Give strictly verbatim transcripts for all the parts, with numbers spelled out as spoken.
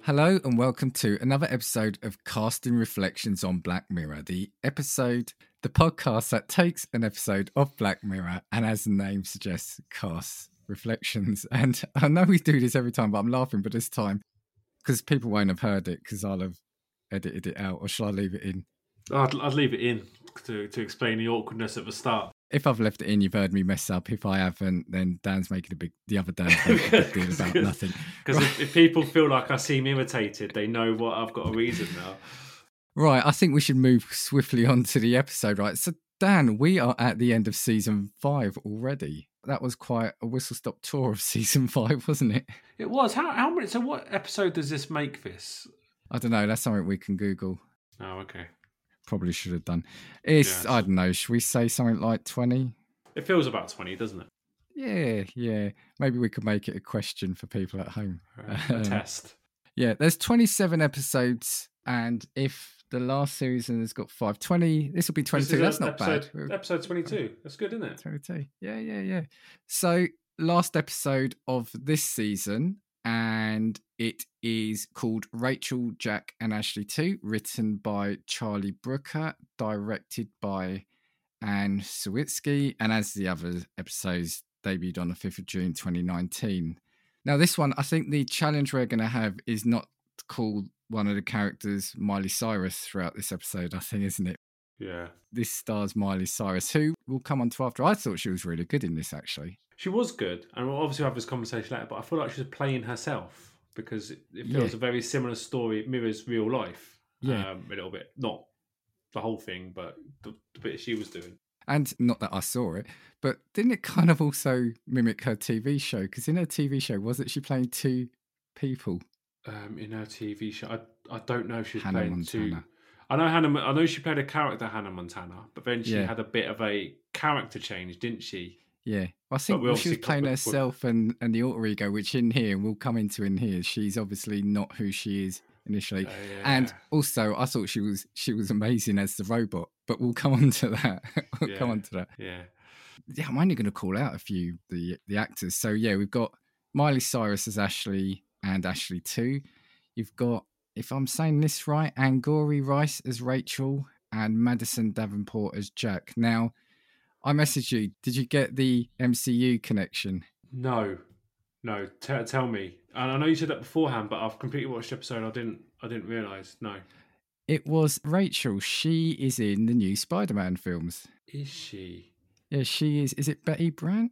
Hello and welcome to another episode of Casting Reflections on Black Mirror, the episode, the podcast that takes an episode of Black Mirror and, as the name suggests, casts reflections. And I know we do this every time, but I'm laughing, but this time, because people won't have heard it, because I'll have edited it out, or shall I leave it in? I'd, I'd leave it in to, to explain the awkwardness at the start. If I've left it in, you've heard me mess up. If I haven't, then Dan's making a big, the other Dan's making a big deal about nothing. Because right. if, if people feel like I seem irritated, they know what I've got a reason now. Right, I think we should move swiftly on to the episode, right? So, Dan, we are at the end of season five already. That was quite a whistle-stop tour of season five, wasn't it? It was. How, how many? So what episode does this make this? I don't know. That's something we can Google. Oh, okay. Probably should have done. It's, yeah, I don't know, should we say something like twenty? It feels about twenty, doesn't it? Yeah, yeah. Maybe we could make it a question for people at home. A um, test. Yeah, there's twenty-seven episodes, and if the last season has got five, twenty, this will be twenty-two. That's not episode, bad. Episode twenty-two. That's good, isn't it? twenty-two. Yeah, yeah, yeah. So, last episode of this season, and it is called Rachel, Jack and Ashley two, written by Charlie Brooker, directed by Anne Sawitsky, and as the other episodes, debuted on the fifth of June twenty nineteen. Now, this one, I think the challenge we're going to have is not to call one of the characters Miley Cyrus throughout this episode, I think, isn't it? Yeah. This stars Miley Cyrus, who we'll come on to after. I thought she was really good in this, actually. She was good, and we'll obviously have this conversation later, but I feel like she was playing herself because it feels yeah. a very similar story. It mirrors real life. Yeah. Um, a little bit. Not the whole thing, but the, the bit she was doing. And not that I saw it, but didn't it kind of also mimic her T V show? Because in her T V show, wasn't she playing two people? Um, in her T V show, I I don't know if she's Hannah playing Montana. two. I know Hannah. I know she played a character, Hannah Montana, but then she yeah. had a bit of a character change, didn't she? Yeah, well, I think well, she was playing herself and, and the alter ego, which in here, we'll come into in here, she's obviously not who she is initially. Uh, yeah. And also, I thought she was she was amazing as the robot, but we'll come on to that. we'll yeah. come on to that. Yeah. Yeah, I'm only going to call out a few the the actors. So yeah, we've got Miley Cyrus as Ashley and Ashley two. You've got, if I'm saying this right, Angourie Rice as Rachel and Madison Davenport as Jack. Now, I messaged you. Did you get the M C U connection? No, no. T- tell me. And I know you said that beforehand, but I've completely watched the episode. I didn't. I didn't realise. No. It was Rachel. She is in the new Spider-Man films. Is she? Yeah, she is. Is it Betty Brant?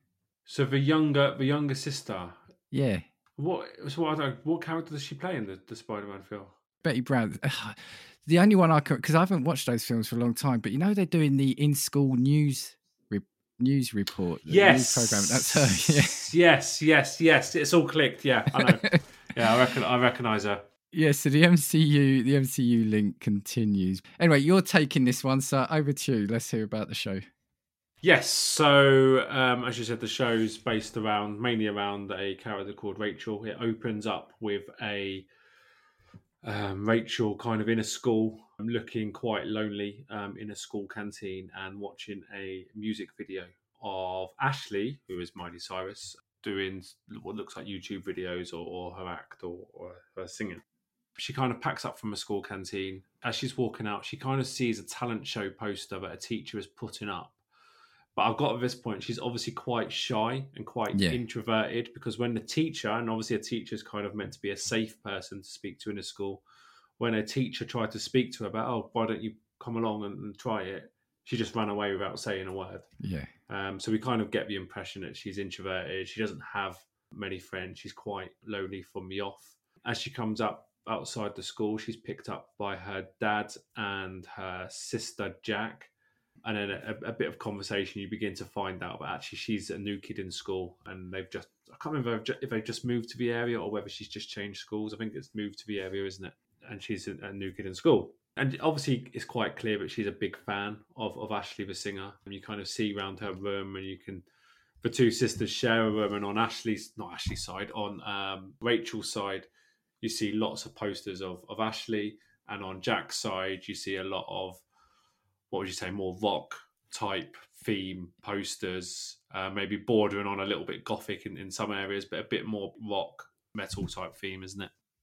So the younger, the younger sister. Yeah. What? So what? I don't, what character does she play in the, the Spider-Man film? Betty Brant. The only one I could, because I haven't watched those films for a long time, but you know they're doing the in-school news re, news report. Yes, news program. That's her. Yeah. Yes, yes, yes. It's all clicked. Yeah, I know. yeah, I reckon. I recognise her. Yeah. So the M C U, the M C U link continues. Anyway, you're taking this one, so over to you. Let's hear about the show. Yes. So, um, as you said, the show's based around mainly around a character called Rachel. It opens up with a Um, Rachel kind of in a school, looking quite lonely um, in a school canteen and watching a music video of Ashley, who is Miley Cyrus, doing what looks like YouTube videos or, or her act or, or her singing. She kind of packs up from a school canteen. As she's walking out, she kind of sees a talent show poster that a teacher is putting up. But I've got to this point, she's obviously quite shy and quite yeah. introverted because when the teacher, and obviously a teacher is kind of meant to be a safe person to speak to in a school, when a teacher tried to speak to her about, oh, why don't you come along and, and try it, she just ran away without saying a word. Yeah. Um, so we kind of get the impression that she's introverted. She doesn't have many friends. She's quite lonely from the off. As she comes up outside the school, she's picked up by her dad and her sister, Jack. And then a, a bit of conversation, you begin to find out that actually she's a new kid in school and they've just, I can't remember if they've just moved to the area or whether she's just changed schools. I think it's moved to the area, isn't it? And she's a, a new kid in school. And obviously it's quite clear that she's a big fan of, of Ashley, the singer. And you kind of see around her room and you can, the two sisters share a room, and on Ashley's, not Ashley's side, on um, Rachel's side, you see lots of posters of, of Ashley. And on Jack's side, you see a lot of, what would you say, more rock type theme posters, uh, maybe bordering on a little bit gothic in, in some areas, but a bit more rock metal type theme, isn't it?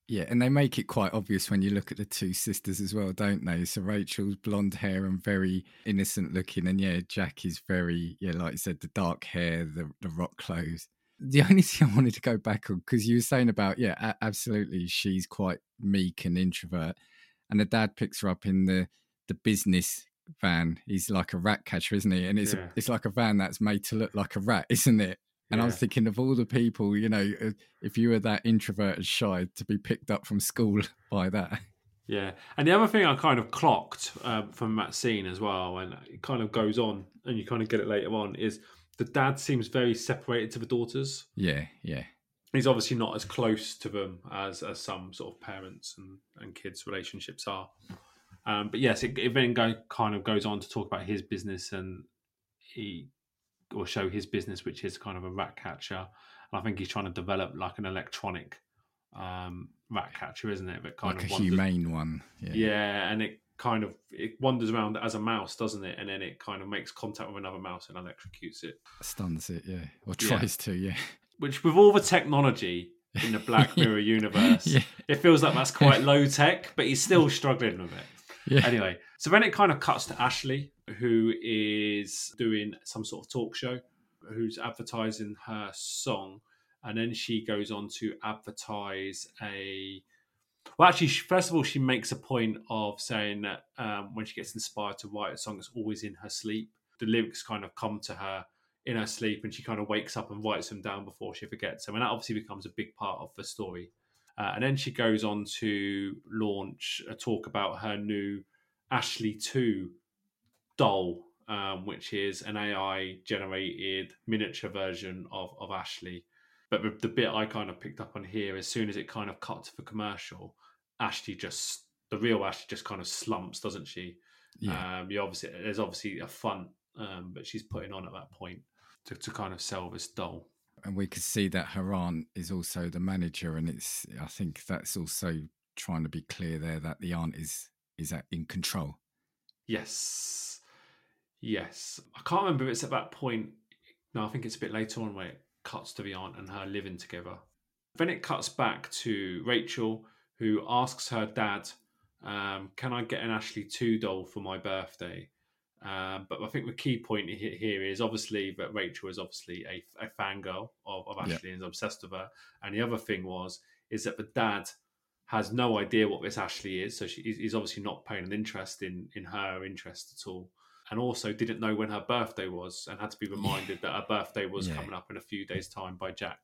Yeah, and they make it quite obvious when you look at the two sisters as well, don't they? So Rachel's blonde hair and very innocent looking, and yeah, Jack is very, yeah, like you said, the dark hair, the, the rock clothes. The only thing I wanted to go back on, because you were saying about, yeah, a- absolutely, she's quite meek and introvert, and the dad picks her up in the, the business van. He's like a rat catcher, isn't he? And it's Yeah. a, it's like a van that's made to look like a rat, isn't it? And Yeah. I was thinking of all the people, you know, if you were that introverted shy, to be picked up from school by that. Yeah. And the other thing I kind of clocked um, from that scene as well, and it kind of goes on, and you kind of get it later on, is the dad seems very separated to the daughters. Yeah, yeah. He's obviously not as close to them as, as some sort of parents and, and kids' relationships are. Um, but yes, it, it then go, kind of goes on to talk about his business, and he or show his business, which is kind of a rat catcher. And I think he's trying to develop like an electronic um, rat catcher, isn't it? But kind like of a wanders, humane one. Yeah. yeah, and it kind of it wanders around as a mouse, doesn't it? And then it kind of makes contact with another mouse and electrocutes it, stuns it, yeah, or tries yeah. to, yeah. Which, with all the technology in the Black Mirror universe, yeah. it feels like that's quite low tech, but he's still struggling with it. Yeah. Anyway, so then it kind of cuts to Ashley, who is doing some sort of talk show, who's advertising her song, and then she goes on to advertise a. Well, actually, first of all, she makes a point of saying that um, when she gets inspired to write a song, it's always in her sleep. The lyrics kind of come to her in her sleep, and she kind of wakes up and writes them down before she forgets them. And that obviously becomes a big part of the story. Uh, and then she goes on to launch a talk about her new Ashley two doll, um, which is an A I-generated miniature version of, of Ashley. But the, the bit I kind of picked up on here, as soon as it kind of cut to the commercial, Ashley just, the real Ashley just kind of slumps, doesn't she? Yeah. Um, you obviously, there's obviously a front, um, but she's putting on at that point to, to kind of sell this doll. And we could see that her aunt is also the manager, and it's, I think that's also trying to be clear there that the aunt is is in control. Yes. Yes. I can't remember if it's at that point. No, I think it's a bit later on where it cuts to the aunt and her living together. Then it cuts back to Rachel, who asks her dad, um, can I get an Ashley two doll for my birthday? Um, but I think the key point here is obviously that Rachel is obviously a, a fangirl of, of Ashley, yep. and is obsessed with her. And the other thing was, is that the dad has no idea what this Ashley is. So she, he's obviously not paying an interest in, in her interest at all. And also didn't know when her birthday was, and had to be reminded yeah. that her birthday was yeah. coming up in a few days' time by Jack.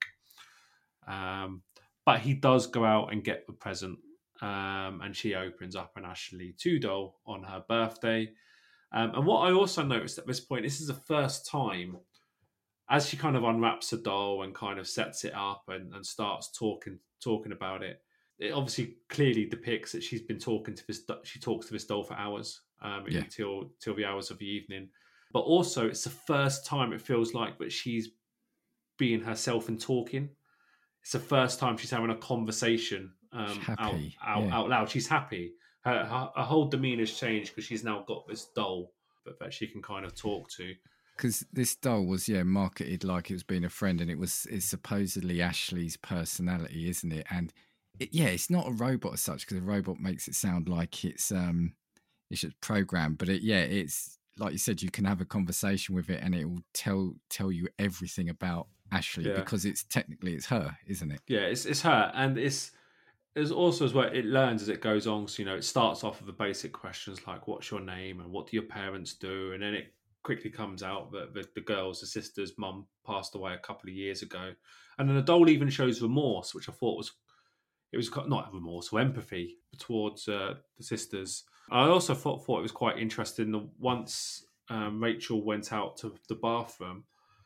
Um, but he does go out and get the present, um, and she opens up an Ashley two doll on her birthday. Um, and what I also noticed at this point, this is the first time, as she kind of unwraps the doll and kind of sets it up and, and starts talking talking about it, it obviously clearly depicts that she's been talking to this, she talks to this doll for hours, um, yeah. until, till the hours of the evening. But also, it's the first time it feels like that she's being herself and talking. It's the first time she's having a conversation um, out, out, yeah. out loud. She's happy. Her, her, her whole demeanor's changed because she's now got this doll that, that she can kind of talk to. Because this doll was, yeah, marketed like it was being a friend, and it was it's supposedly Ashley's personality, isn't it? And it, yeah, it's not a robot as such, because a robot makes it sound like it's um it's just programmed. But it, yeah, it's like you said, you can have a conversation with it, and it will tell tell you everything about Ashley, yeah. because it's technically it's her, isn't it? Yeah, it's it's her, and it's. There's also as well, it learns as it goes on. So, you know, it starts off with the basic questions like, what's your name and what do your parents do? And then it quickly comes out that the, the girl's, the sister's mum passed away a couple of years ago. And then the doll even shows remorse, which I thought was, it was not remorse or empathy towards uh, the sisters. I also thought, thought it was quite interesting that once um, Rachel went out to the bathroom,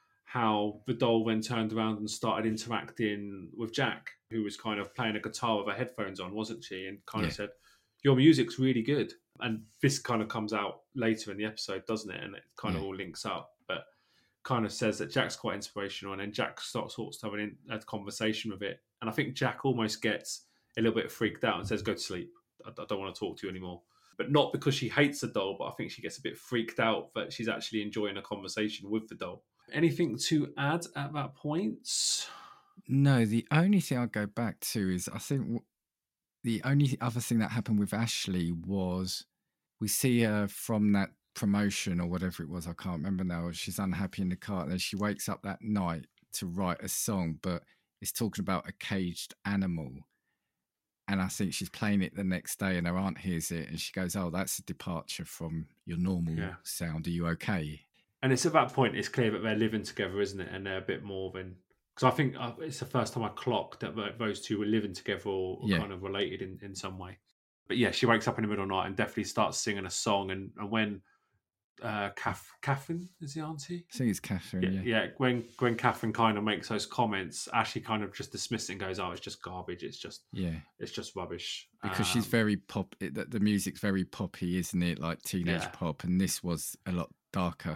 how the doll then turned around and started interacting with Jack, who was kind of playing a guitar with her headphones on, wasn't she? And kind yeah. of said, your music's really good. And this kind of comes out later in the episode, doesn't it? And it kind yeah. of all links up, but kind of says that Jack's quite inspirational. And then Jack starts sort of having a conversation with it. And I think Jack almost gets a little bit freaked out and says, go to sleep. I, I don't want to talk to you anymore. But not because she hates the doll, but I think she gets a bit freaked out that she's actually enjoying a conversation with the doll. Anything to add at that point? No, the only thing I'd go back to is I think the only other thing that happened with Ashley was we see her from that promotion or whatever it was. I can't remember now. She's unhappy in the car. And then she wakes up that night to write a song, but it's talking about a caged animal. And I think she's playing it the next day and her aunt hears it and she goes, oh, that's a departure from your normal Yeah. sound. Are you okay? And it's at that point, it's clear that they're living together, isn't it? And they're a bit more than... Because I think uh, it's the first time I clocked that those two were living together or, or Yeah. kind of related in, in some way. But yeah, she wakes up in the middle of the night and definitely starts singing a song. And, and when uh, Kath, Catherine is the auntie? I think it's Catherine, Yeah, yeah. yeah. When when Catherine kind of makes those comments, Ashley kind of just dismisses it and goes, "Oh, it's just garbage. It's just Yeah. it's just rubbish." Because she's Um, very pop. It, the, the music's very poppy, isn't it? Like teenage Yeah. pop. And this was a lot darker.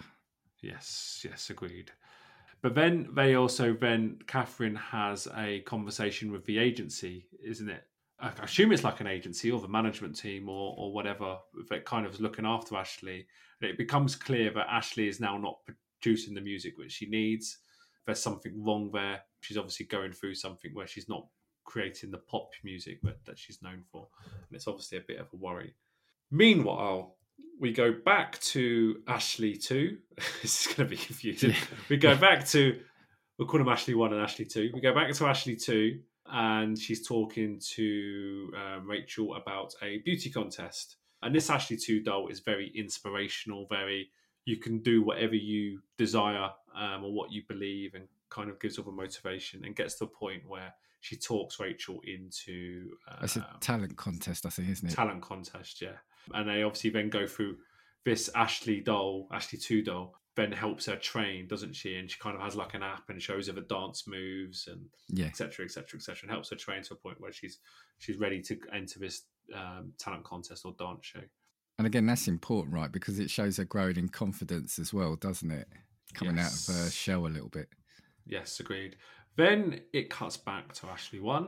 Yes, yes, agreed. But then they also then Catherine has a conversation with the agency, isn't it? I assume it's like an agency or the management team or or whatever that kind of is looking after Ashley. And it becomes clear that Ashley is now not producing the music that she needs. There's something wrong there. She's obviously going through something where she's not creating the pop music that, that she's known for. And it's obviously a bit of a worry. Meanwhile, we go back to Ashley two. This is going to be confusing. Yeah. We go back to, we'll call them Ashley one and Ashley two. We go back to Ashley two, and she's talking to uh, Rachel about a beauty contest. And this Ashley two doll is very inspirational, very, you can do whatever you desire um, or what you believe, and kind of gives up a motivation and gets to a point where she talks Rachel into... Um, It's a talent contest, I think, isn't it? Talent contest, yeah. And they obviously then go through this Ashley doll, Ashley two doll, then helps her train, doesn't she? And she kind of has like an app and shows her the dance moves and Yeah. et cetera, et cetera, et cetera, and helps her train to a point where she's she's ready to enter this um, talent contest or dance show. And again, that's important, right? Because it shows her growing in confidence as well, doesn't it? Coming Yes. out of her shell a little bit. Yes, agreed. Then it cuts back to Ashley one,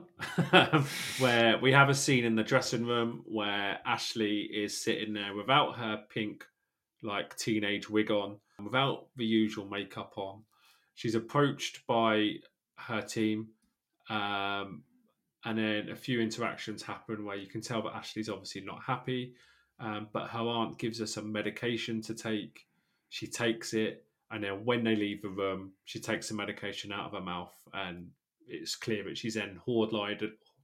where we have a scene in the dressing room where Ashley is sitting there without her pink, like teenage wig on, without the usual makeup on. She's approached by her team, um, and then a few interactions happen where you can tell that Ashley's obviously not happy, um, but her aunt gives her some medication to take. She takes it. And then when they leave the room, she takes the medication out of her mouth, and it's clear that she's then hoarding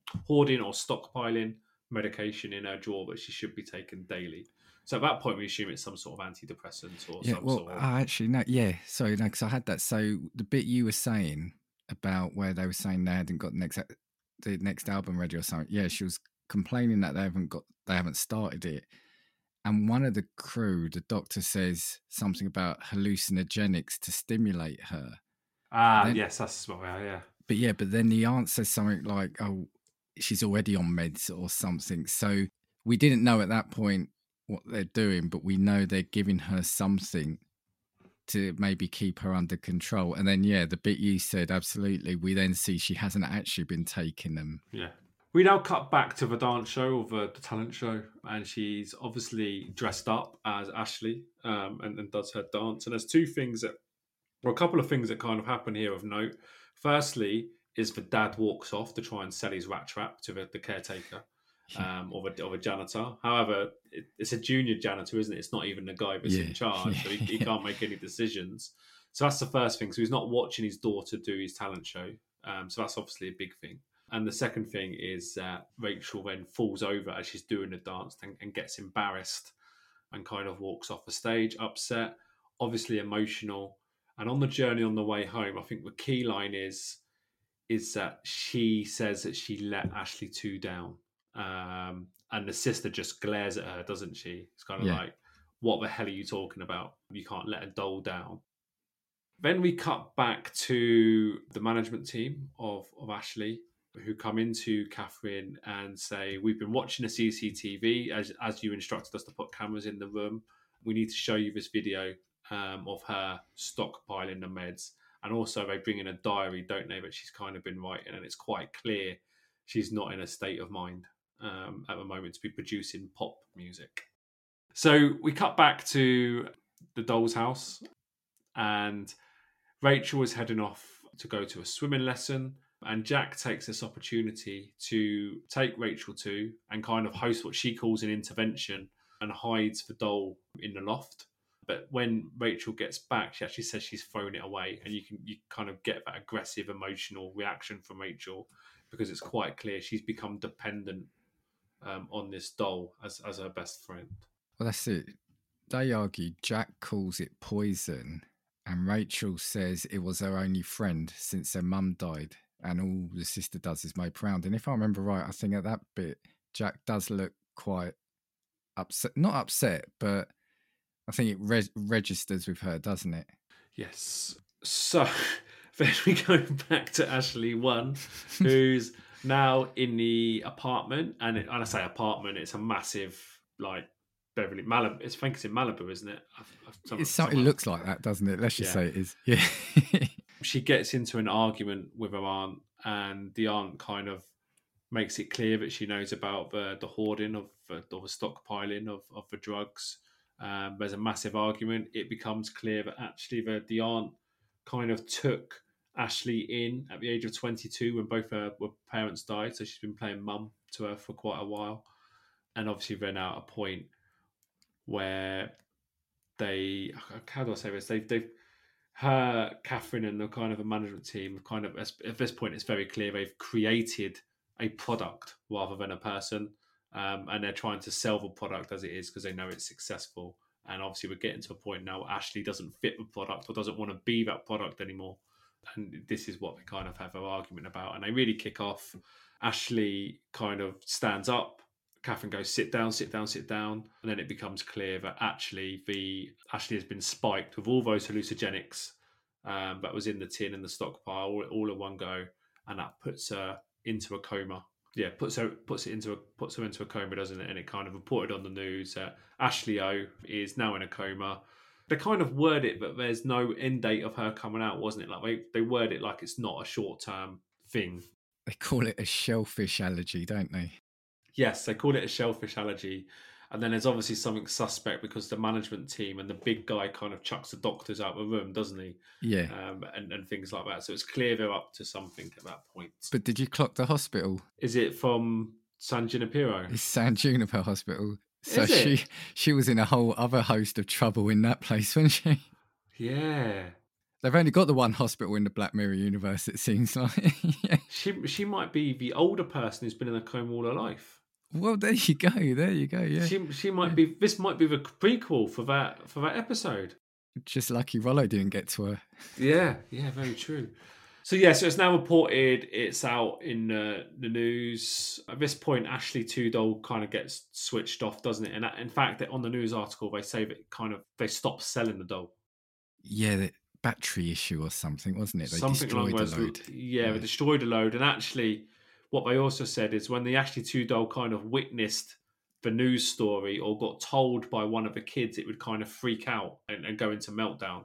or stockpiling medication in her drawer that she should be taking daily. So at that point, we assume it's some sort of antidepressant or Yeah, some well, sort of... I actually, no, yeah, sorry, no, because I had that. So the bit you were saying about where they were saying they hadn't got the next, the next album ready or something, yeah, she was complaining that they haven't got, they haven't started it. And one of the crew, the doctor, says something about hallucinogenics to stimulate her. Ah, then, yes, that's what we are, yeah. But yeah, but then the aunt says something like, oh, she's already on meds or something. So we didn't know at that point what they're doing, but we know they're giving her something to maybe keep her under control. And then, yeah, the bit you said, absolutely. We then see she hasn't actually been taking them. Yeah. We now cut back to the dance show or the, the talent show, and she's obviously dressed up as Ashley um, and, and does her dance. And there's two things that, or a couple of things that kind of happen here of note. Firstly, is the dad walks off to try and sell his rat trap to the, the caretaker um, or, the, or the janitor. However, it, it's a junior janitor, isn't it? It's not even the guy that's Yeah. in charge, Yeah. so he, he can't make any decisions. So that's the first thing. So he's not watching his daughter do his talent show. Um, so that's obviously a big thing. And the second thing is that Rachel then falls over as she's doing the dance and, and gets embarrassed and kind of walks off the stage, upset, obviously emotional. And on the journey on the way home, I think the key line is is that she says that she let Ashley two down. Um, and the sister just glares at her, doesn't she? It's kind of Yeah. like, what the hell are you talking about? You can't let a doll down. Then we cut back to the management team of, of Ashley, who come into Catherine and say, we've been watching the C C T V as, as you instructed us to put cameras in the room. We need to show you this video um, of her stockpiling the meds. And also they bring in a diary, don't they, that she's kind of been writing. And it's quite clear she's not in a state of mind um, at the moment to be producing pop music. So we cut back to the doll's house, and Rachel is heading off to go to a swimming lesson. And Jack takes this opportunity to take Rachel to and kind of host what she calls an intervention and hides the doll in the loft. But when Rachel gets back, she actually says she's thrown it away, and you can you kind of get that aggressive, emotional reaction from Rachel because it's quite clear she's become dependent um, on this doll as as her best friend. Well, that's it. They argue Jack calls it poison, and Rachel says it was her only friend since her mum died, and all the sister does is mope around. And if I remember right, I think at that bit, Jack does look quite upset. Not upset, but I think it re- registers with her, doesn't it? Yes. So then we go back to Ashley one, who's now in the apartment. And it, when I say apartment, it's a massive, like, Beverly Malibu. It's, I think it's in Malibu, isn't it? I've, I've, some, It's so, it looks like that, doesn't it? Let's just Yeah. say it is. Yeah. She gets into an argument with her aunt, and the aunt kind of makes it clear that she knows about the, the hoarding of, of the stockpiling of, of the drugs. Um, there's a massive argument. It becomes clear that actually the, the aunt kind of took Ashley in at the age of twenty-two when both her, her parents died. So she's been playing mum to her for quite a while. And obviously they're now at a point where they, how do I say this? They've, they've, her, Catherine, and the kind of a management team kind of, at this point, it's very clear they've created a product rather than a person. Um, and they're trying to sell the product as it is because they know it's successful. And obviously we're getting to a point now where Ashley doesn't fit the product or doesn't want to be that product anymore. And this is what they kind of have an argument about. And they really kick off. Ashley kind of stands up. Catherine goes, sit down, sit down, sit down. And then it becomes clear that actually the Ashley has been spiked with all those hallucinogenics um, that was in the tin and the stockpile all, all in one go. And that puts her into a coma. Yeah, puts her puts it into a puts her into a coma, doesn't it? And it kind of reported on the news that Ashley O is now in a coma. They kind of word it, but there's no end date of her coming out, wasn't it? Like they, they word it like it's not a short term thing. They call it a shellfish allergy, don't they? Yes, they call it a shellfish allergy. And then there's obviously something suspect because the management team and the big guy kind of chucks the doctors out of the room, doesn't he? Yeah. Um, and, and things like that. So it's clear they're up to something at that point. But did you clock the hospital? Is it from San Junipero? It's San Juniper Hospital. So Is it? she she was in a whole other host of trouble in that place, wasn't she? Yeah. They've only got the one hospital in the Black Mirror universe, it seems like. Yeah. She she might be the older person who's been in a coma all her life. Well, there you go. There you go. Yeah. She she might Yeah. be. This might be the prequel for that for that episode. Just lucky Rollo didn't get to her. Yeah, yeah, very true. So yeah, so it's now reported. It's out in uh, the news. At this point, Ashley two doll kind of gets switched off, doesn't it? And that, in fact, on the news article, they say that kind of they stopped selling the doll. Yeah, the battery issue or something, wasn't it? They Something along destroyed those the load. Yeah, Yeah. they destroyed a load. And actually, what they also said is when the Ashley two doll kind of witnessed the news story or got told by one of the kids, it would kind of freak out and, and go into meltdown.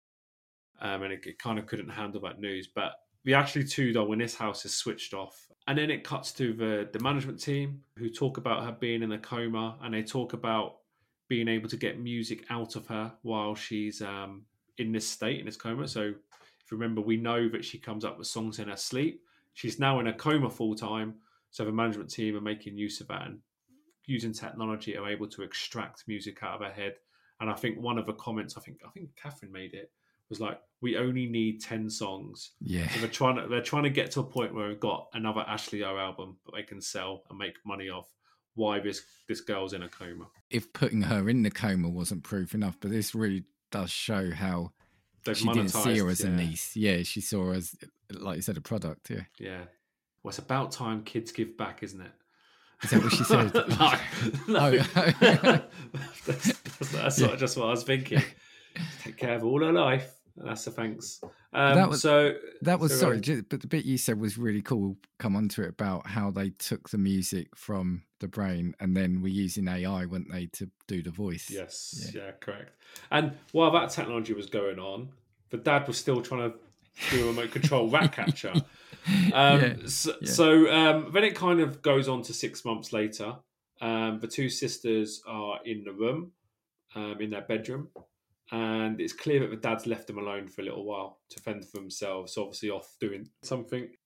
Um, and it, it kind of couldn't handle that news. But the Ashley two doll in this house is switched off. And then it cuts to the, the management team who talk about her being in a coma, and they talk about being able to get music out of her while she's um, in this state, in this coma. So if you remember, we know that she comes up with songs in her sleep. She's now in a coma full time. So the management team are making use of that and using technology are able to extract music out of her head. And I think one of the comments, I think I think Catherine made it, was like, we only need ten songs. Yeah. So they're trying to they're trying to get to a point where we've got another Ashley O album that they can sell and make money off. Why this this girl's in a coma. If putting her in the coma wasn't proof enough, but this really does show how They've she didn't see her monetized, as a yeah. niece. Yeah, she saw her as, like you said, a product. Yeah. Yeah. Well, it's about time kids give back, isn't it? Is that what she said? no, no. Oh. that's that's, that's Yeah. sort of just what I was thinking. Take care of all her life. That's a thanks. Um, That was- so That was so, sorry, um, ju- but the bit you said was really cool. We'll come on to it about how they took the music from the brain and then were using A I, weren't they, to do the voice? Yes, yeah. correct. And while that technology was going on, the dad was still trying to do a remote control rat catcher. Um, Yeah, So, yeah. so um, then it kind of goes on to six months later. Um, the two sisters are in the room, um, in their bedroom, and it's clear that the dad's left them alone for a little while to fend for themselves. Obviously, off doing something.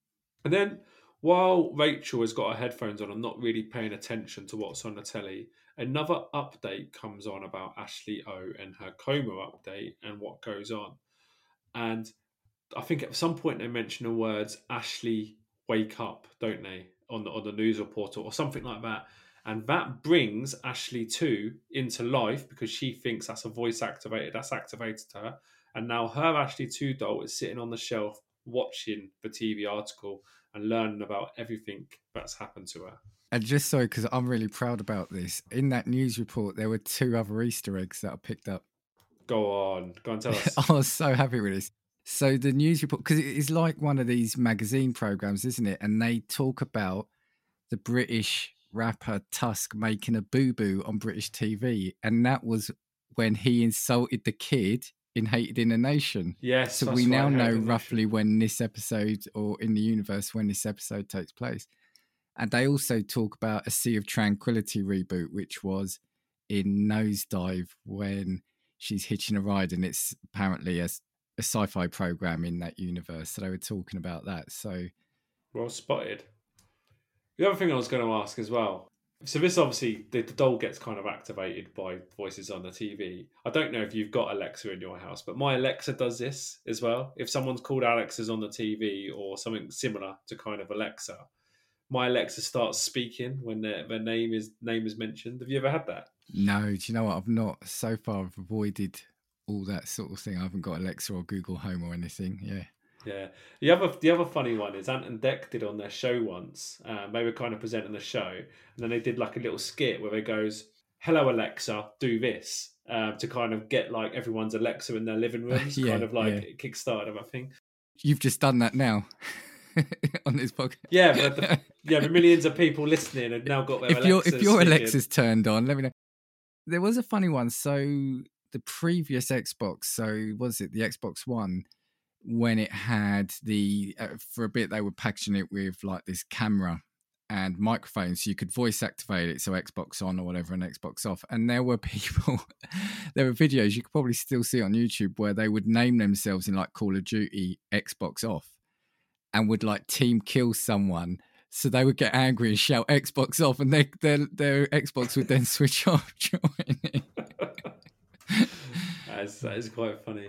And then while Rachel has got her headphones on and not really paying attention to what's on the telly, another update comes on about Ashley O and her coma update and what goes on. And I think at some point they mention the words Ashley wake up, don't they, on the on the news report or something like that. And that brings Ashley two into life because she thinks that's a voice activated, that's activated her. And now her Ashley two doll is sitting on the shelf watching the T V article and learning about everything that's happened to her. And just so, because I'm really proud about this, in that news report, there were two other Easter eggs that I picked up. Go on, go and tell us. I was so happy with this. So the news report, because it is like one of these magazine programs, isn't it? And they talk about the British rapper Tusk making a boo-boo on British T V. And that was when he insulted the kid in Hated in a Nation. Yes. So we now know roughly when this episode, or in the universe, when this episode takes place. And they also talk about a Sea of Tranquility reboot, which was in Nosedive when she's hitching a ride, and it's apparently a, a sci-fi program in that universe. So they were talking about that. So well spotted. The other thing I was going to ask as well. So this obviously, the, the doll gets kind of activated by voices on the T V. I don't know if you've got Alexa in your house, but my Alexa does this as well. If someone's called Alexa's on the T V or something similar to kind of Alexa, my Alexa starts speaking when their, their name is name is mentioned. Have you ever had that? No, do you know what? I've not. So far, I've avoided all that sort of thing. I haven't got Alexa or Google Home or anything. Yeah. Yeah. The other the other funny one is Ant and Dec did on their show once. Um, they were kind of presenting the show, and then they did like a little skit where they goes, "Hello Alexa, do this," um, to kind of get like everyone's Alexa in their living rooms, yeah, kind of like yeah. Kickstarter of a thing. You've just done that now on this podcast. Yeah, but the, yeah, the millions of people listening have now got their if Alexas. Your, if your Alexa's turned on, let me know. There was a funny one. So the previous Xbox, so was it the Xbox One? When it had the, uh, for a bit, they were packaging it with like this camera and microphone, so you could voice activate it, so Xbox on or whatever and Xbox off. And there were people, there were videos, you could probably still see on YouTube, where they would name themselves in like Call of Duty Xbox off and would like team kill someone. So they would get angry and shout Xbox off, and they, their, their Xbox would then switch off during it. that, is, that is quite funny.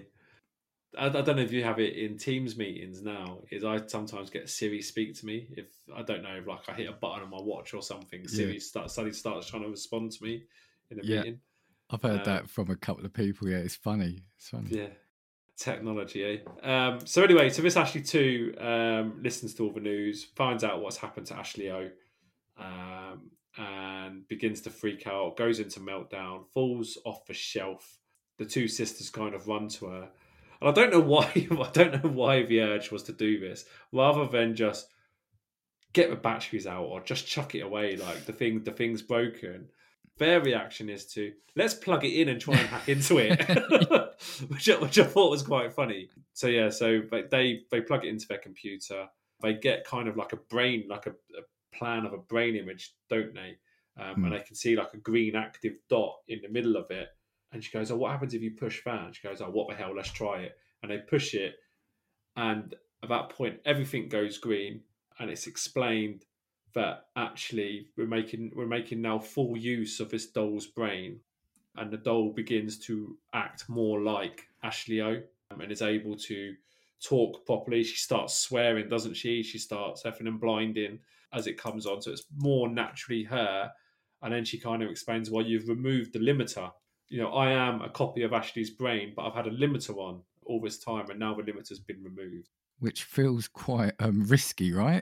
I don't know if you have it in Teams meetings now. Is I sometimes get Siri speak to me if I don't know if like I hit a button on my watch or something. Yeah. Siri starts suddenly starts trying to respond to me in a yeah. meeting. I've heard um, that from a couple of people. Yeah, it's funny. It's funny. Yeah, technology. Eh? Um, so anyway, so this Ashley two um, listens to all the news, finds out what's happened to Ashley O, um, and begins to freak out. Goes into meltdown, falls off the shelf. The two sisters kind of run to her. And I don't know why. I don't know why the urge was to do this, rather than just get the batteries out or just chuck it away. Like the thing, the thing's broken. Their reaction is to let's plug it in and try and hack into it, which, which I thought was quite funny. So yeah, so they they plug it into their computer. They get kind of like a brain, like a, a plan of a brain image, don't they? Um, mm. And they can see like a green active dot in the middle of it. And she goes, "Oh, what happens if you push that?" And she goes, "Oh, what the hell? Let's try it." And they push it, and at that point, everything goes green, and it's explained that actually we're making we're making now full use of this doll's brain, and the doll begins to act more like Ashley O, and is able to talk properly. She starts swearing, doesn't she? She starts effing and blinding as it comes on, so it's more naturally her. And then she kind of explains, "Well, you've removed the limiter. You know, I am a copy of Ashley's brain, but I've had a limiter on all this time, and now the limiter's been removed." Which feels quite um, risky, right?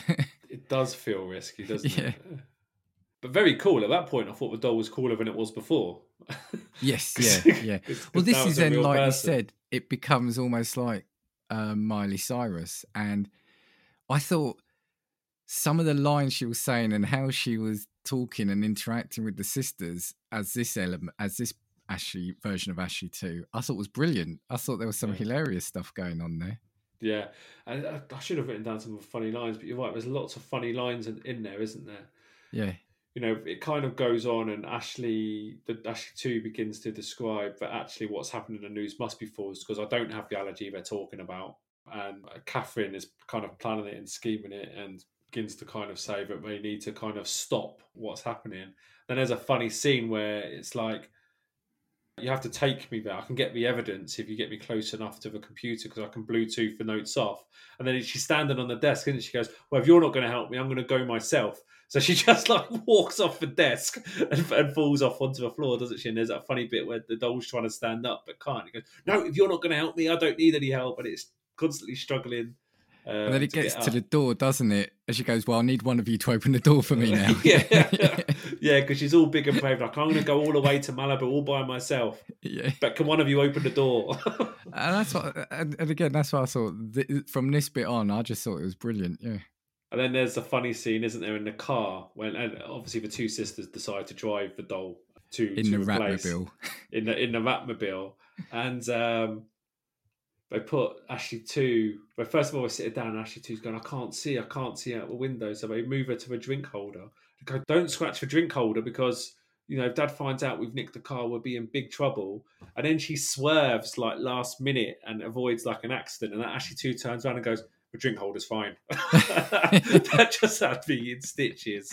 It does feel risky, doesn't yeah. it? But very cool. At that point, I thought the doll was cooler than it was before. Yes, yeah, yeah. Cause, cause well, this is then, like person. you said, it becomes almost like um, Miley Cyrus. And I thought some of the lines she was saying and how she was talking and interacting with the sisters as this element, as this Ashley version of Ashley two, I thought was brilliant. I thought there was some yeah. hilarious stuff going on there. Yeah, I, I should have written down some funny lines, but you're right. There's lots of funny lines in, in there, isn't there? Yeah. You know, it kind of goes on, and Ashley, the Ashley two begins to describe that actually what's happened in the news must be false because I don't have the allergy they're talking about. And Catherine is kind of planning it and scheming it and begins to kind of say that they need to kind of stop what's happening. Then there's a funny scene where it's like, you have to take me there. I can get the evidence if you get me close enough to the computer because I can Bluetooth the notes off. And then she's standing on the desk and she goes, well, if you're not going to help me, I'm going to go myself. So she just like walks off the desk and, and falls off onto the floor, doesn't she? And there's that funny bit where the doll's trying to stand up but can't. He goes, no, if you're not going to help me, I don't need any help. And it's constantly struggling. Um, and then it to gets get to up. the door, doesn't it? And she goes, well, I need one of you to open the door for me now. yeah, yeah, because she's all big and brave. Like, I'm going to go all the way to Malibu all by myself. Yeah. But can one of you open the door? and that's what, and, and again, that's what I thought. Th- from this bit on, I just thought it was brilliant. Yeah. And then there's a funny scene, isn't there, in the car when, and obviously the two sisters decide to drive the doll to in to the a place Ratmobile. in the in the Ratmobile, and um, they put Ashley two. But first of all, they sit her down. And Ashley two's going, I can't see, I can't see out the window. So they move her to the drink holder. They go, don't scratch the drink holder because you know if Dad finds out we've nicked the car, we'll be in big trouble. And then she swerves like last minute and avoids like an accident. And then Ashley two turns around and goes, the drink holder's fine. That just had me in stitches.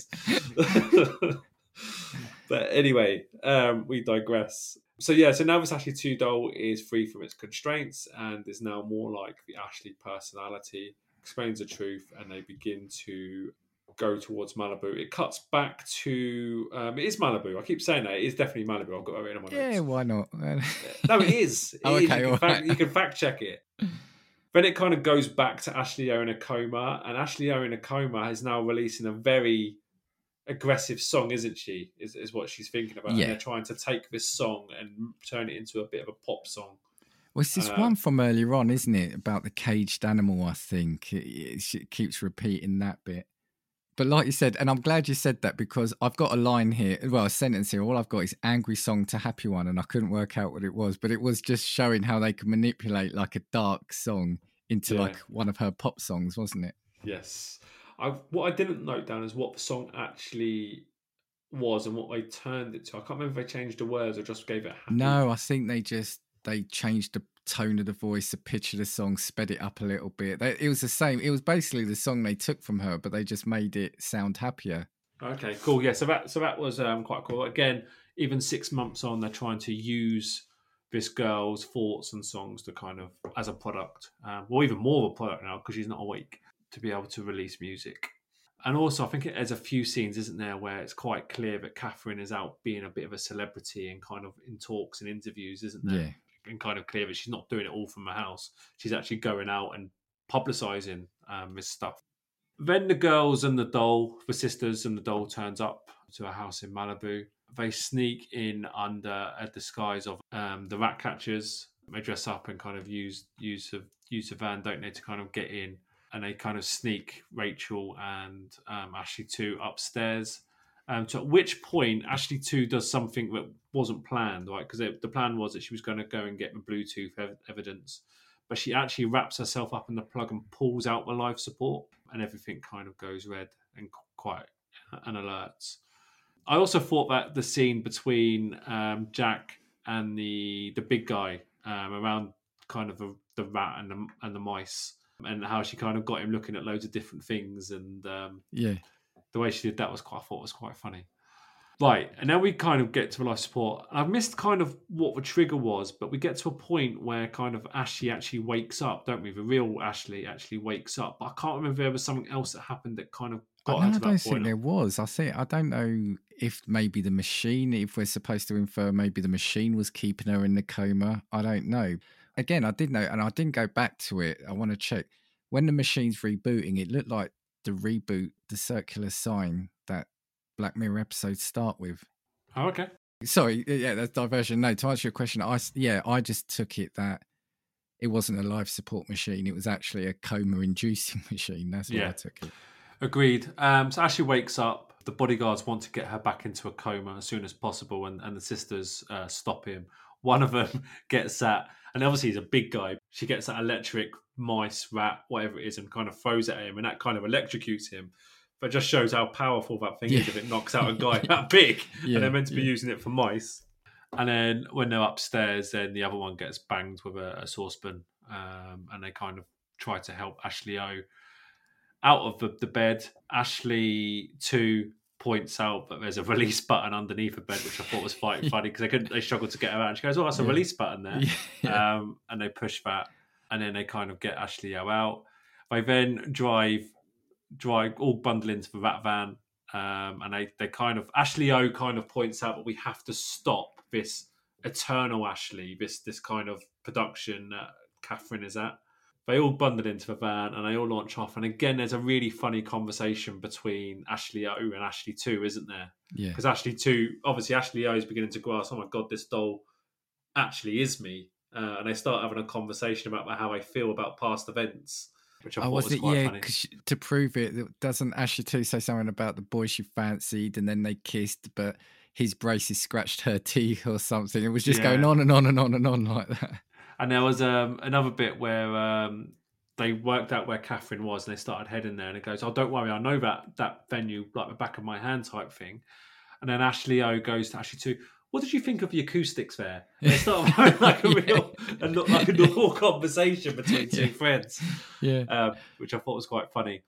But anyway, um, we digress. So yeah, so now this Ashley two doll is free from its constraints and is now more like the Ashley personality, explains the truth, and they begin to go towards Malibu. It cuts back to, um, it is Malibu. I keep saying that. It is definitely Malibu. I've got it in my notes. Yeah, why not? No, it is. It oh, is. okay, You, can all fact, right. you can fact check it. Then it kind of goes back to Ashley O in a coma, and Ashley O in a coma is now releasing a very aggressive song, isn't she? Is is what she's thinking about. Yeah. And they're trying to take this song and turn it into a bit of a pop song. Well, it's this Uh, one from earlier on, isn't it? About the caged animal, I think. It, it, it keeps repeating that bit. But like you said, and I'm glad you said that because I've got a line here, well, a sentence here. All I've got is angry song to happy one, and I couldn't work out what it was. But it was just showing how they can manipulate like a dark song into Yeah. like one of her pop songs, wasn't it? Yes. I what I didn't note down is what the song actually was and what they turned it to. I can't remember if they changed the words or just gave it a happy. No, I think they just they changed the tone of the voice, the pitch of the song, sped it up a little bit. They, it was the same. It was basically the song they took from her, but they just made it sound happier. Okay, cool. Yeah, so that so that was um, quite cool. Again, even six months on, they're trying to use this girl's thoughts and songs to kind of as a product, um, or even more of a product now because she's not awake, to be able to release music. And also, I think it, there's a few scenes, isn't there, where it's quite clear that Catherine is out being a bit of a celebrity and kind of in talks and interviews, isn't there? Yeah. And kind of clear that she's not doing it all from the house. She's actually going out and publicising um, this stuff. Then the girls and the doll, the sisters and the doll turns up to a house in Malibu. They sneak in under a disguise of um, the rat catchers. They dress up and kind of use use of use a van, don't they, to kind of get in. And they kind of sneak Rachel and um, Ashley two upstairs. Um, to at which point Ashley two does something that wasn't planned, right? Because the plan was that she was going to go and get the Bluetooth ev- evidence, but she actually wraps herself up in the plug and pulls out the life support, and everything kind of goes red and quite and alerts. I also thought that the scene between um, Jack and the the big guy um, around kind of the, the rat and the and the mice, and how she kind of got him looking at loads of different things, and um, yeah. the way she did that was quite, I thought was quite funny. Right, and now we kind of get to life support. I've missed kind of what the trigger was, but we get to a point where kind of Ashley actually wakes up, don't we? The real Ashley actually wakes up. But I can't remember if there was something else that happened that kind of got I, her no, to I that don't point. think there was. I think I don't know if maybe the machine, if we're supposed to infer maybe the machine was keeping her in the coma. I don't know. Again, I did know, and I didn't go back to it. I want to check. When the machine's rebooting, it looked like the reboot, the circular sign that Black Mirror episodes start with. Oh, okay. Sorry, yeah, that's diversion. No, to answer your question, I yeah, I just took it that it wasn't a life support machine; it was actually a coma-inducing machine. That's what Yeah. I took it. Agreed. Um, so Ashley wakes up. The bodyguards want to get her back into a coma as soon as possible, and, and the sisters uh, stop him. One of them gets that, and obviously he's a big guy. She gets that electric mice, rat, whatever it is, and kind of throws it at him, and that kind of electrocutes him. But it just shows how powerful that thing Yeah. is if it knocks out a guy that big. Yeah, And they're meant to be yeah. using it for mice. And then when they're upstairs, then the other one gets banged with a, a saucepan, um, and they kind of try to help Ashley O out of the, the bed. Ashley two points out that there's a release button underneath the bed, which I thought was quite funny because they couldn't they struggled to get her out. And she goes, "Oh, that's a Yeah. release button there." Yeah. Um, and they push that, and then they kind of get Ashley O out. They then drive drive all bundle into the rat van, um, and they they kind of Ashley O kind of points out that we have to stop this eternal Ashley, this this kind of production that Catherine is at. They all bundle into the van and they all launch off. And again, there's a really funny conversation between Ashley O and Ashley two, isn't there? Yeah. Because Ashley two, obviously Ashley O is beginning to grasp, oh my God, this doll actually is me. Uh, and they start having a conversation about how they feel about past events, which I Oh, thought was was it? quite Yeah, funny. because to prove it, doesn't Ashley too say something about the boy she fancied and then they kissed, but his braces scratched her teeth or something? It was just Yeah. going on and on and on and on like that. And there was um, another bit where um, they worked out where Catherine was and they started heading there. And it goes, "Oh, don't worry, I know that that venue like the back of my hand," type thing. And then Ashley O goes to Ashley two, "What did you think of the acoustics there?" And they start having like a real, and look like a normal conversation between two Yeah. friends, Yeah. um, which I thought was quite funny.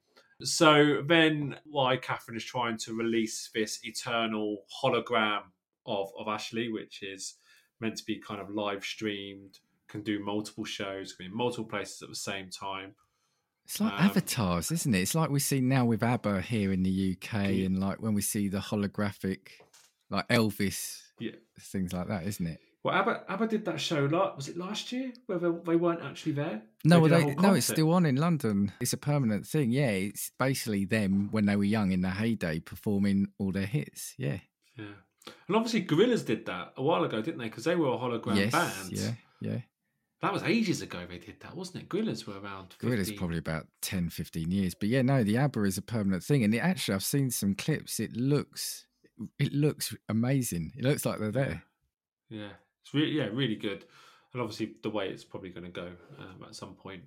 So then, why Catherine is trying to release this eternal hologram of of Ashley, which is meant to be kind of live streamed, can do multiple shows, can be in multiple places at the same time. It's like Um, avatars, isn't it? It's like we see now with ABBA here in the U K, Yeah. and like when we see the holographic, like Elvis, Yeah. things like that, isn't it? Well, ABBA, ABBA did that show, like, was it last year, where they, they weren't actually there? No, did well, a they, whole no, it's concert. still on in London. It's a permanent thing. Yeah, it's basically them when they were young in their heyday performing all their hits. Yeah. Yeah. And obviously Gorillaz did that a while ago, didn't they? Because they were a hologram Yes. band. Yeah. Yeah. That was ages ago they did that, wasn't it? Gorillaz were around fifteen. Gorillaz probably about ten, fifteen years. But yeah, no, the ABBA is a permanent thing. And it, actually, I've seen some clips. It looks, it looks amazing. It looks like they're there. Yeah. yeah. It's really, yeah, really good. And obviously the way it's probably going to go um, at some point.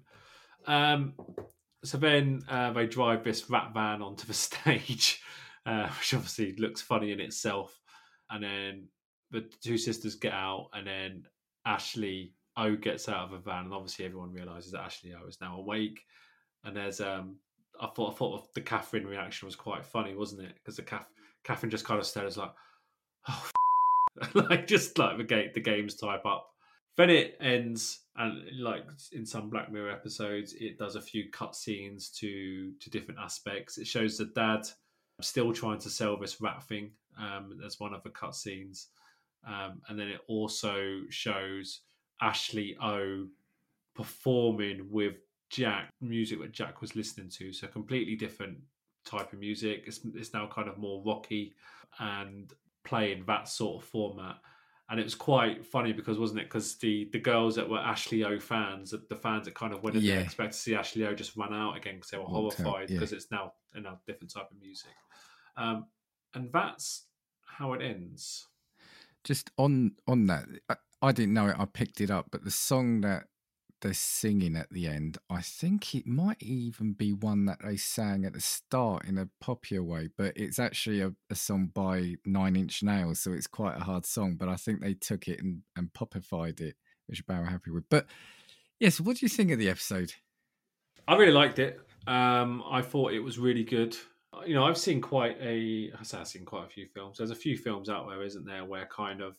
Um, so then uh, they drive this rat van onto the stage, uh, which obviously looks funny in itself. And then the two sisters get out, and then Ashley O gets out of the van, and obviously everyone realizes that Ashley O is now awake. And there's, um, I thought, I thought the Catherine reaction was quite funny, wasn't it? Because the Cath- Catherine just kind of stares like, oh, f-. like just like the game, the games type up. Then it ends, and like in some Black Mirror episodes, it does a few cut scenes to to different aspects. It shows the dad still trying to sell this rat thing. Um, as one of the cut scenes, um, and then it also shows Ashley O performing with Jack, music that Jack was listening to. So completely different type of music. It's it's now kind of more rocky and playing that sort of format. And it was quite funny because, wasn't it? Because the, the girls that were Ashley O fans, the fans that kind of went in Yeah. there expect to see Ashley O just run out again because they were Walked out, horrified yeah. because it's now a different type of music. Um, and that's how it ends. Just on on that, I, I didn't know it. I picked it up, but the song that they're singing at the end, I think it might even be one that they sang at the start in a poppier way, but it's actually a, a song by Nine Inch Nails, so it's quite a hard song, but I think they took it and, and popified it, which I'm happy with. But yes, what do you think of the episode? I really liked it. Um, I thought it was really good. You know, I've seen quite a, I say I've seen quite a few films. There's a few films out there, isn't there, where kind of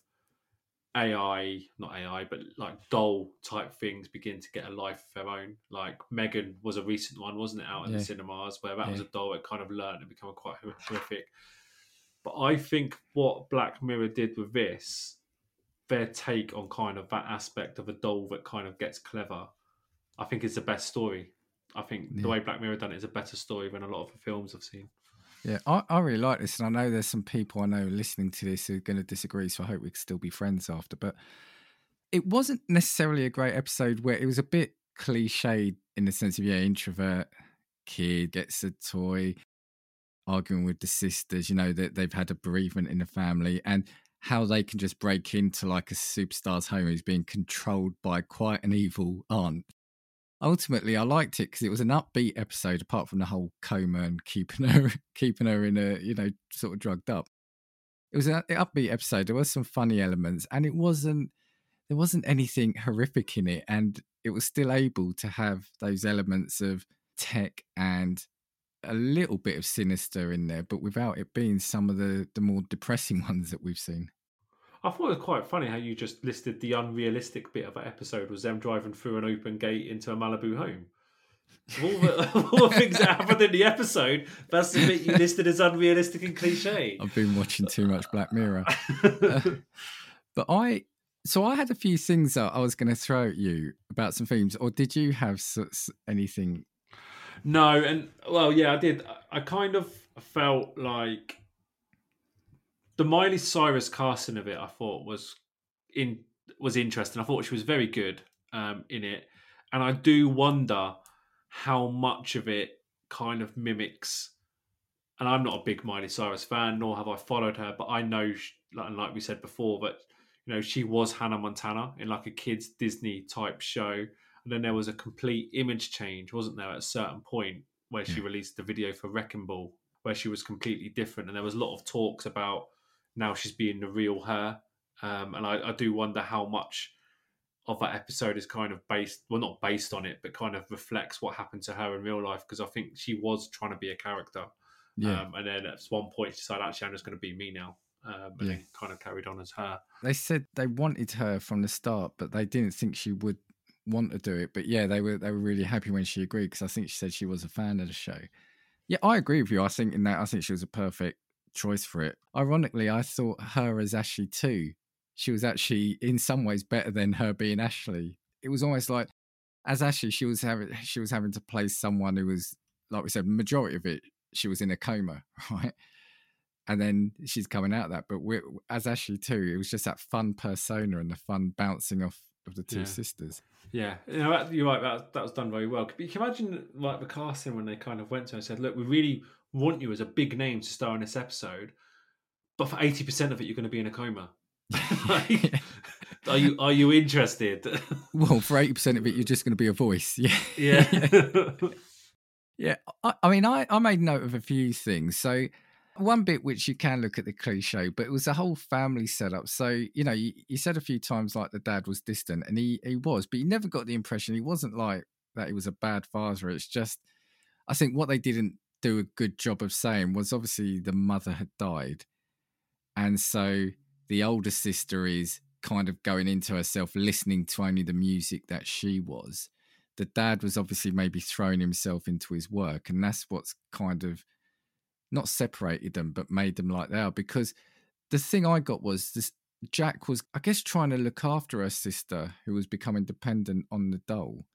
A I, not A I, but like doll type things begin to get a life of their own. Like Megan was a recent one, wasn't it, out in Yeah. the cinemas, where that was Yeah. a doll that kind of learned to become quite horrific. But I think what Black Mirror did with this, their take on kind of that aspect of a doll that kind of gets clever, I think is the best story. I think Yeah. the way Black Mirror done it is a better story than a lot of the films I've seen. Yeah, I, I really like this, and I know there's some people I know listening to this who are going to disagree, so I hope we can still be friends after. But it wasn't necessarily a great episode where it was a bit cliched in the sense of, yeah, introvert kid gets a toy, arguing with the sisters, you know, that they've had a bereavement in the family, and how they can just break into like a superstar's home who's being controlled by quite an evil aunt. Ultimately, I liked it because it was an upbeat episode, apart from the whole coma and keeping her keeping her in a, you know, sort of drugged up. It was an upbeat episode. There was some funny elements, and it wasn't there wasn't anything horrific in it. And it was still able to have those elements of tech and a little bit of sinister in there, but without it being some of the, the more depressing ones that we've seen. I thought it was quite funny how you just listed the unrealistic bit of that episode was them driving through an open gate into a Malibu home. Of all the, all the things that happened in the episode, that's the bit you listed as unrealistic and cliche. I've been watching too much Black Mirror. uh, but I, so I had a few things that I was going to throw at you about some themes, or did you have s- anything? No, and well, yeah, I did. I kind of felt like the Miley Cyrus casting of it, I thought was in was interesting. I thought she was very good um, in it, and I do wonder how much of it kind of mimics. And I'm not a big Miley Cyrus fan, nor have I followed her, but I know, she, like, like we said before, that you know she was Hannah Montana in like a kids Disney type show, and then there was a complete image change, wasn't there, at a certain point where she Yeah. released the video for Wrecking Ball, where she was completely different, and there was a lot of talks about now she's being the real her, um, and I, I do wonder how much of that episode is kind of based, well, not based on it, but kind of reflects what happened to her in real life, because I think she was trying to be a character. Yeah. Um, and then at one point she decided, actually, I'm just going to be me now. Um, and Yeah. then kind of carried on as her. They said they wanted her from the start, but they didn't think she would want to do it. But yeah, they were they were really happy when she agreed, because I think she said she was a fan of the show. Yeah, I agree with you. I think in that, I think she was a perfect choice for it. Ironically, I thought her as Ashley too. She was actually in some ways better than her being Ashley. It was almost like as Ashley, she was having she was having to play someone who was, like we said, majority of it she was in a coma, right? And then she's coming out of that. But we're, as Ashley too, it was just that fun persona and the fun bouncing off of the two Yeah. sisters. Yeah, you know, that- you're right. That, that was done very well. You can imagine like the casting when they kind of went to her and said, "Look, we really want you as a big name to star in this episode, but for eighty percent of it, you're going to be in a coma. Like, are you are you interested?" Well, for eighty percent of it, you're just going to be a voice. Yeah. Yeah. Yeah. I, I mean, I, I made note of a few things. So one bit which you can look at the cliche, but it was a whole family setup. So, you know, you, you said a few times like the dad was distant, and he, he was, but you never got the impression he wasn't like that he was a bad father. It's just, I think what they didn't do a good job of saying was obviously the mother had died. And so the older sister is kind of going into herself, listening to only the music that she was. The dad was obviously maybe throwing himself into his work, and that's what's kind of not separated them, but made them like they are. Because the thing I got was this: Jack was, I guess, trying to look after her sister, who was becoming dependent on the doll,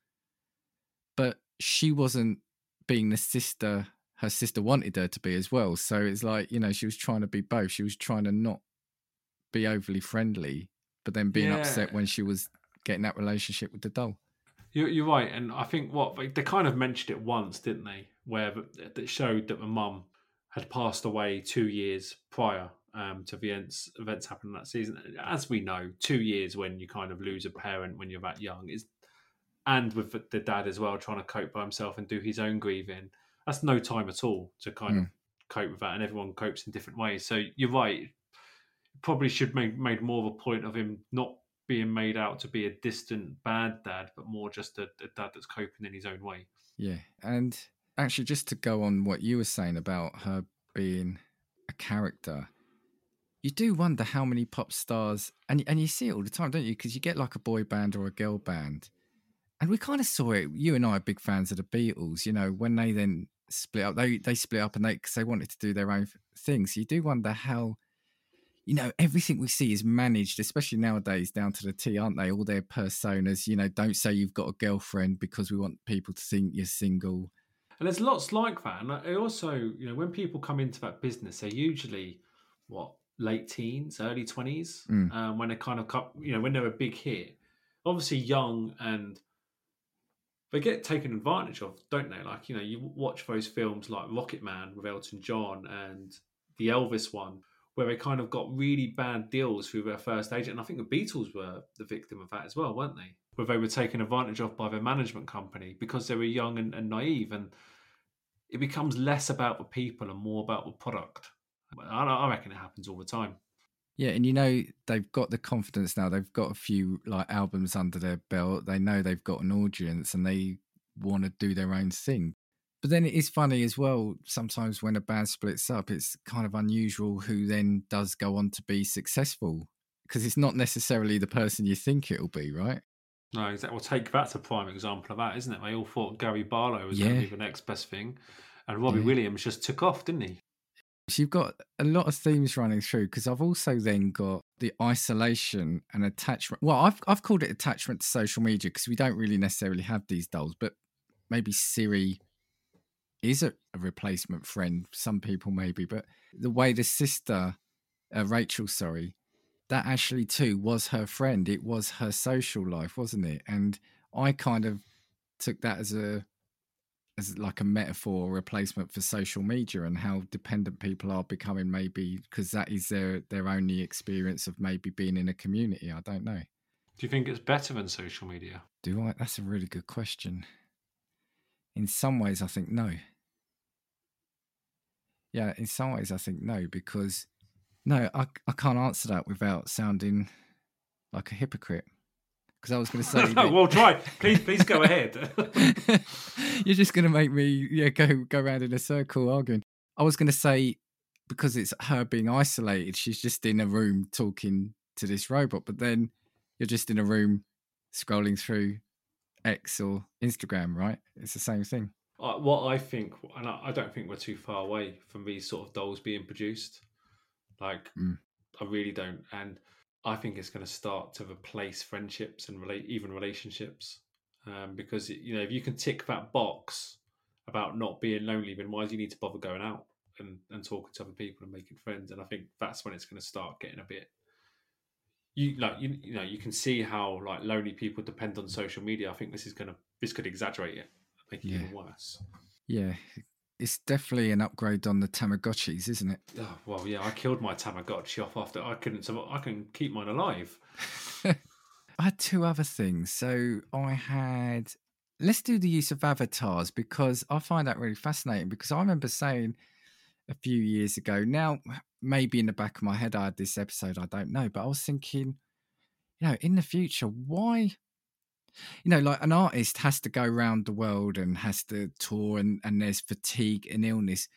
but she wasn't being the sister her sister wanted her to be as well. So it's like, you know, she was trying to be both. She was trying to not be overly friendly, but then being Yeah. upset when she was getting that relationship with the doll. You're, you're right, and I think what they kind of mentioned it once, didn't they? Where that showed that the mum had passed away two years prior um, to the events events happening that season. As we know, two years when you kind of lose a parent when you're that young is, and with the dad as well trying to cope by himself and do his own grieving. That's no time at all to kind Mm. of cope with that, and everyone copes in different ways. So you're right. Probably should make made more of a point of him not being made out to be a distant bad dad, but more just a, a dad that's coping in his own way. Yeah. And actually, just to go on what you were saying about her being a character, you do wonder how many pop stars, and, and you see it all the time, don't you? Because you get like a boy band or a girl band. And we kind of saw it. You and I are big fans of the Beatles. You know, when they then split up, they they split up and they because they wanted to do their own things. So you do wonder how, you know, everything we see is managed, especially nowadays, down to the T, aren't they? All their personas. You know, don't say you've got a girlfriend because we want people to think you're single. And there's lots like that. And I also, you know, when people come into that business, they're usually what late teens, early twenties, Mm. um, when they kind of, come, you know, when they're a big hit. Obviously young, and they get taken advantage of, don't they? Like, you know, you watch those films like Rocket Man with Elton John and the Elvis one, where they kind of got really bad deals through their first agent. And I think the Beatles were the victim of that as well, weren't they? Where they were taken advantage of by their management company because they were young and, and naive. And it becomes less about the people and more about the product. I, I reckon it happens all the time. Yeah, and you know, they've got the confidence now. They've got a few like albums under their belt. They know they've got an audience and they want to do their own thing. But then it is funny as well, sometimes when a band splits up, it's kind of unusual who then does go on to be successful, because it's not necessarily the person you think it'll be, right? No, exactly. Well, take that's a prime example of that, isn't it? They all thought Gary Barlow was going Yeah, to be the next best thing, and Robbie yeah. Williams just took off, didn't he? So you've got a lot of themes running through, because I've also then got the isolation and attachment. Well, I've I've called it attachment to social media because we don't really necessarily have these dolls, but maybe Siri is a, a replacement friend. Some people maybe, but the way the sister, uh, Rachel, sorry, that Ashley too was her friend. It was her social life, wasn't it? And I kind of took that as a as like a metaphor replacement for social media, and how dependent people are becoming, maybe because that is their their only experience of maybe being in a community. I don't know. Do you think it's better than social media? Do I? That's a really good question. In some ways, I think no. Yeah, in some ways, I think no, because no, I, I can't answer that without sounding like a hypocrite. Because I was going to say, no, that... well, try. Please, please go ahead. You're just going to make me, yeah, go go around in a circle arguing. I was going to say, because it's her being isolated, she's just in a room talking to this robot, but then you're just in a room scrolling through X or Instagram, right? It's the same thing. Uh, what I think, and I, I don't think we're too far away from these sort of dolls being produced. Like, Mm. I really don't. And I think it's going to start to replace friendships and relate even relationships. Um, because, you know, if you can tick that box about not being lonely, then why do you need to bother going out and, and talking to other people and making friends? And I think that's when it's going to start getting a bit. You like you, you know you can see how like lonely people depend on social media. I think this is gonna this could exaggerate it, make it Yeah. even worse. Yeah, it's definitely an upgrade on the Tamagotchis, isn't it? Oh, well, yeah, I killed my Tamagotchi off after I couldn't. So I can keep mine alive. I had two other things. So I had, let's do the use of avatars, because I find that really fascinating, because I remember saying a few years ago, now maybe in the back of my head I had this episode, I don't know, but I was thinking, you know, in the future, why, you know, like an artist has to go around the world and has to tour, and, and there's fatigue and illness.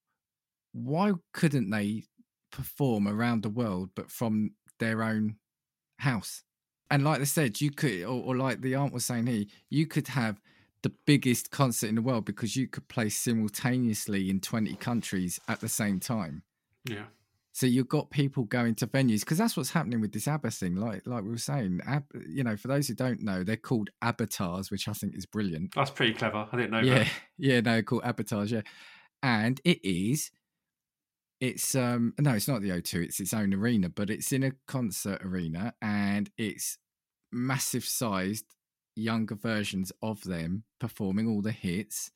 Why couldn't they perform around the world, but from their own house? And like I said, you could, or, or like the aunt was saying here, you could have the biggest concert in the world because you could play simultaneously in twenty countries at the same time. Yeah. So you've got people going to venues, because that's what's happening with this ABBA thing. Like like we were saying, Ab, you know, for those who don't know, they're called avatars, which I think is brilliant. That's pretty clever. I didn't know yeah, that. Yeah, no, they're called avatars, yeah. And it is, it's, um no, it's not the O two, it's its own arena, but it's in a concert arena, and it's massive sized younger versions of them performing all the hits.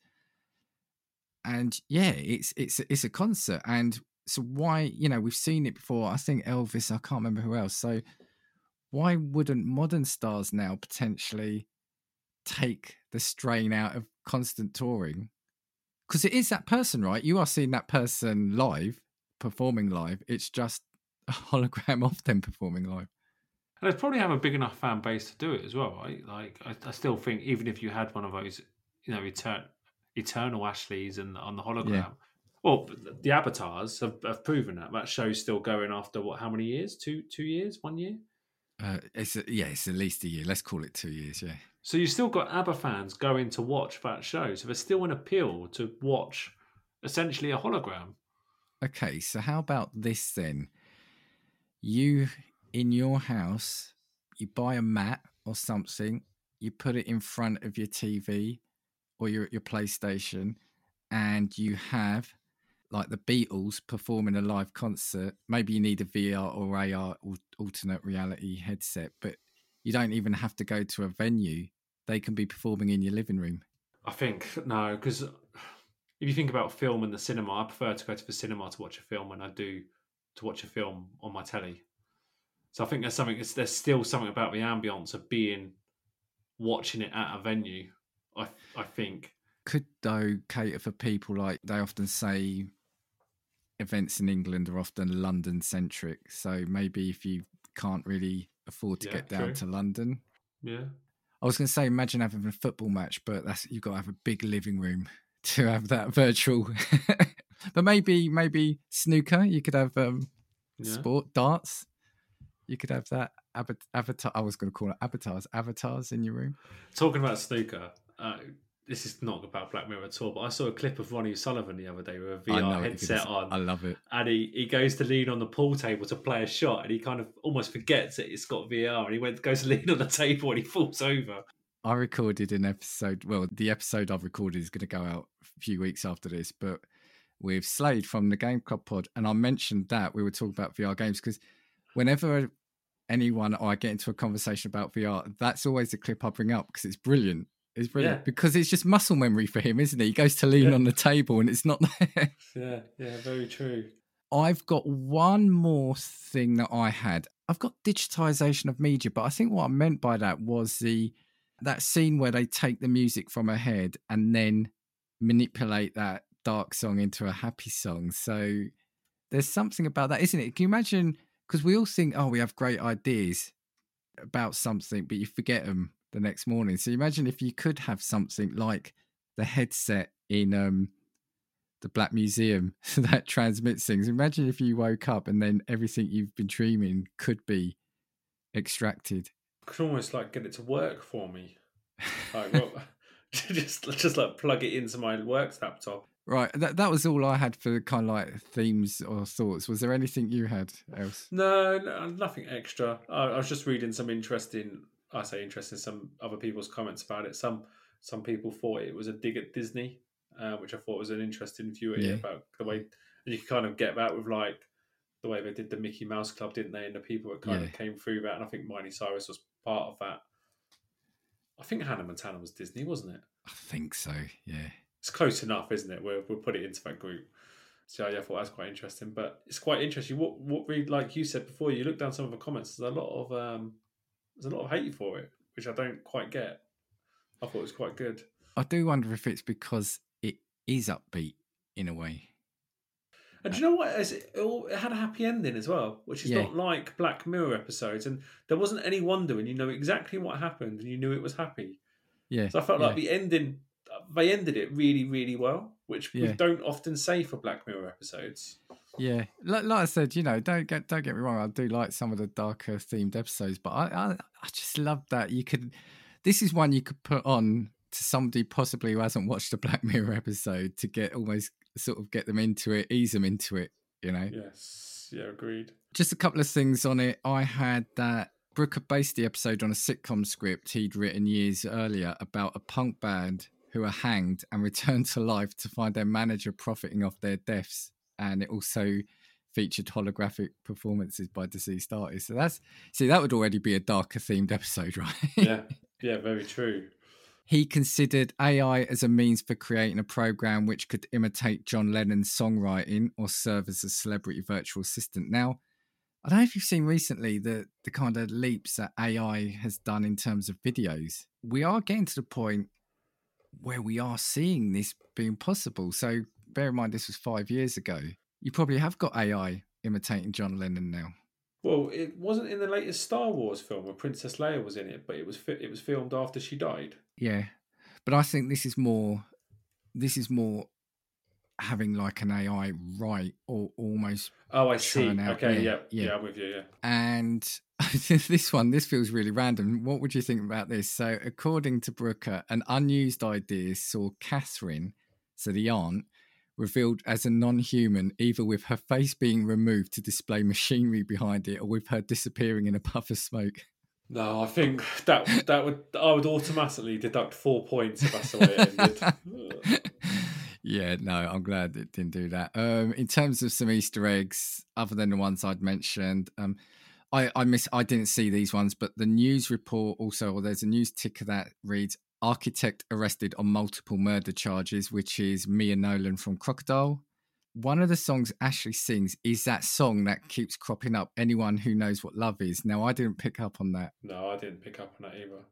And yeah, it's it's it's a concert. And so why, you know, we've seen it before. I think Elvis, I can't remember who else. So why wouldn't modern stars now potentially take the strain out of constant touring? Because it is that person, right? You are seeing that person live, performing live. It's just a hologram of them performing live. And they probably have a big enough fan base to do it as well, right? Like, I, I still think even if you had one of those, you know, etern- eternal Ashleys and on the hologram, yeah. Well, the avatars have, have proven that. That show's still going after what? How many years? Two, two years? One year? Uh, it's a, yeah, it's at least a year. Let's call it two years. Yeah. So you still got ABBA fans going to watch that show. So there's still an appeal to watch essentially a hologram. Okay, so how about this then? You, in your house, you buy a mat or something, you put it in front of your T V or your, your PlayStation, and you have like the Beatles performing a live concert. Maybe you need a V R or A R, alternate reality headset, but you don't even have to go to a venue. They can be performing in your living room. I think, no, because if you think about film and the cinema, I prefer to go to the cinema to watch a film than I do to watch a film on my telly. So I think there's something, there's still something about the ambience of being, watching it at a venue, I I think. Could, though, cater for people like they often say, events in England are often London centric. So maybe if you can't really afford to Yeah, get down true. to London. Yeah. I was going to say, imagine having a football match, but that's you've got to have a big living room to have that virtual. But maybe, maybe snooker. You could have um, Yeah. sport, darts. You could have that avatar. I was going to call it avatars. Avatars in your room. Talking about snooker, uh, this is not about Black Mirror at all, but I saw a clip of Ronnie Sullivan the other day with a V R I know what you're headset gonna say. on. I love it. And he, he goes to lean on the pool table to play a shot, and he kind of almost forgets that it's got V R, and he went goes to lean on the table and he falls over. I recorded an episode. Well, the episode I've recorded is going to go out a few weeks after this, but with Slade from the Game Club Pod, and I mentioned that we were talking about V R games because whenever anyone or I get into a conversation about V R, that's always the clip I bring up because it's brilliant. It's brilliant Yeah. because it's just muscle memory for him, isn't it? He goes to lean Yeah. on the table and it's not there. Yeah, yeah, very true. I've got one more thing that I had. I've got digitization of media, but I think what I meant by that was the that scene where they take the music from her head and then manipulate that dark song into a happy song. So there's something about that, isn't it? Can you imagine? Because we all think, oh, we have great ideas about something, but you forget them the next morning. So imagine if you could have something like the headset in um, the Black Museum that transmits things. Imagine if you woke up and then everything you've been dreaming could be extracted. I could almost like get it to work for me. Like, well, just just like plug it into my work laptop. Right, that that was all I had for kind of like themes or thoughts. Was there anything you had else? No, no nothing extra. I, I was just reading some interesting. I say interesting. Some other people's comments about it. Some some people thought it was a dig at Disney, uh, which I thought was an interesting view Yeah. about the way you can kind of get that with like the way they did the Mickey Mouse Club, didn't they? And the people that kind Yeah. of came through that, and I think Miley Cyrus was part of that. I think Hannah Montana was Disney, wasn't it? I think so. Yeah. It's close enough, isn't it? We'll we'll put it into that group. So yeah, I thought that's quite interesting. But it's quite interesting. What what we like you said before, you look down some of the comments. There's a lot of um, there's a lot of hate for it, which I don't quite get. I thought it was quite good. I do wonder if it's because it is upbeat in a way. And do you know what? It, all, it had a happy ending as well, which is Yeah. not like Black Mirror episodes. And there wasn't any wonder, and you know exactly what happened, and you knew it was happy. Yeah. So I felt yeah. like the ending, they ended it really, really well, which Yeah. we don't often say for Black Mirror episodes. Yeah, like, like I said, you know, don't get don't get me wrong. I do like some of the darker themed episodes, but I, I I just love that you could. This is one you could put on to somebody possibly who hasn't watched a Black Mirror episode to get almost sort of get them into it, ease them into it. You know. Yes. Yeah. Agreed. Just a couple of things on it. I had that Brooker based the episode on a sitcom script he'd written years earlier about a punk band who are hanged and returned to life to find their manager profiting off their deaths. And it also featured holographic performances by deceased artists. So that's, see, that would already be a darker themed episode, right? Yeah, yeah, very true. He considered A I as a means for creating a program which could imitate John Lennon's songwriting or serve as a celebrity virtual assistant. Now, I don't know if you've seen recently the, the kind of leaps that A I has done in terms of videos. We are getting to the point where we are seeing this being possible. So bear in mind, this was five years ago. You probably have got A I imitating John Lennon now. Well, it wasn't in the latest Star Wars film where Princess Leia was in it, but it was fi- it was filmed after she died. Yeah, but I think this is more. This is more having like an A I write or almost. Oh, I see. churn out- Okay, yeah, yeah, yeah, yeah. I'm with you. Yeah. And this one, this feels really random. What would you think about this? So, according to Brooker, an unused idea saw Catherine, so the aunt, revealed as a non-human, either with her face being removed to display machinery behind it or with her disappearing in a puff of smoke. No, I think that that would I would automatically deduct four points if that's the way it ended. Yeah, no, I'm glad it didn't do that. Um, in terms of some Easter eggs, other than the ones I'd mentioned, um, I, I miss I didn't see these ones, but the news report also, or there's a news ticker that reads architect arrested on multiple murder charges, which is Mia Nolan from Crocodile. One of the songs Ashley sings is that song that keeps cropping up, Anyone Who Knows What Love Is. Now, I didn't pick up on that. No, I didn't pick up on that either.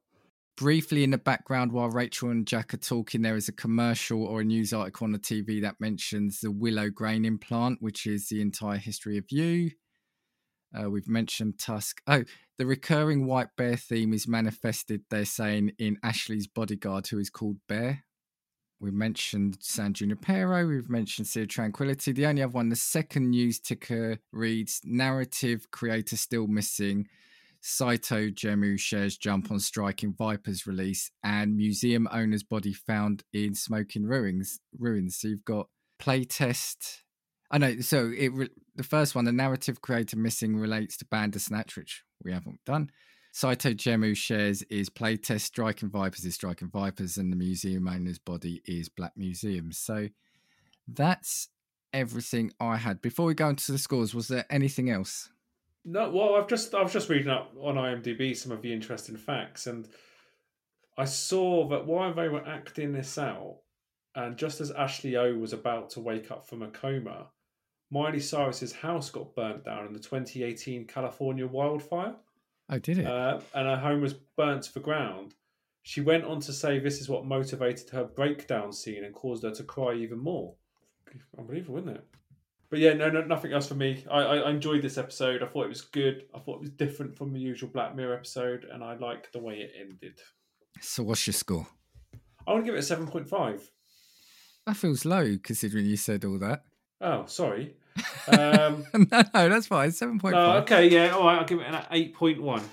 Briefly in the background, while Rachel and Jack are talking, there is a commercial or a news article on the T V that mentions the Willow grain implant, which is the entire history of you. Uh, we've mentioned Tusk. Oh, the recurring White Bear theme is manifested, they're saying, in Ashley's bodyguard, who is called Bear. We've mentioned San Junipero. We've mentioned Sea of Tranquility. The only other one, the second news ticker reads, narrative creator still missing. Saito Gemu shares jump on striking Viper's release, and museum owner's body found in smoking ruins. Ruins. So you've got playtest. I know. So it re- the first one, the narrative creator missing, relates to Bandersnatch, which we haven't done. Saito Gemu shares is playtest. Striking Vipers is Striking Vipers, and the museum owner's body is Black Museum. So that's everything I had. Before we go into the scores, was there anything else? No, well, I've just I was just reading up on IMDb some of the interesting facts, and I saw that while they were acting this out, and just as Ashley O was about to wake up from a coma, Miley Cyrus's house got burnt down in the twenty eighteen California wildfire. Oh, did it? Uh, and her home was burnt to the ground. She went on to say this is what motivated her breakdown scene and caused her to cry even more. Unbelievable, isn't it? But yeah, no, no, nothing else for me. I, I, I enjoyed this episode. I thought it was good. I thought it was different from the usual Black Mirror episode, and I liked the way it ended. So what's your score? I want to give it a seven point five. That feels low, considering you said all that. Oh, sorry. Um, no, no, that's fine. seven point five. No, okay, yeah, all right. I'll give it an eight point one.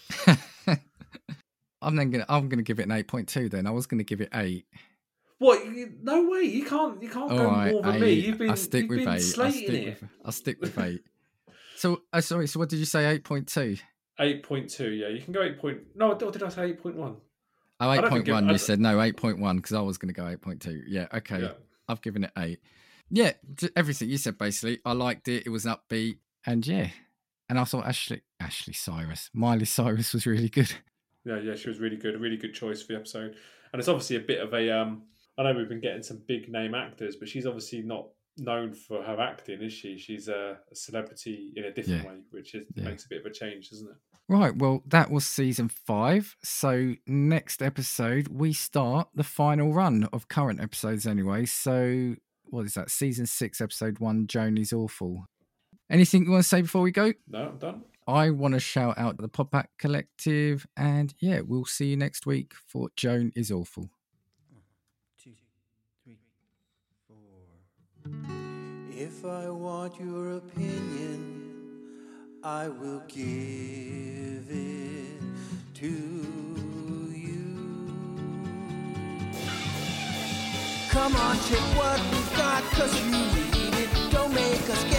I'm then gonna. I'm gonna give it an eight point two. Then I was gonna give it eight. What? You, no way! You can't. You can't all go right, more than eight. me. You've been. I'll stick you've with been eight. I'll slating stick it. with. I'll stick with eight. So, uh, sorry. So, what did you say? Eight point two. Eight point two. Yeah, you can go eight point. No, what did I say? Eight point one. Oh, eight point one. You I... said no. Eight point one because I was gonna go eight point two. Yeah. Okay. Yeah. I've given it eight. Yeah, everything you said basically. I liked it. It was upbeat, and yeah, and I thought Ashley, Ashley Cyrus, Miley Cyrus was really good. Yeah, yeah, she was really good. A really good choice for the episode, and it's obviously a bit of a. Um, I know we've been getting some big name actors, but she's obviously not known for her acting, is she? She's a, a celebrity in a different yeah. way, which is, yeah. makes a bit of a change, doesn't it? Right. Well, that was season five. So next episode we start the final run of current episodes, anyway. So. What is that? Season six, episode one, Joan is Awful. Anything you want to say before we go? No, I'm done. I want to shout out the Podpack Collective. And yeah, we'll see you next week for Joan is Awful. One, two, three, four. If I want your opinion, I will give it to Come on, check what we got, cause you need it. Don't make us get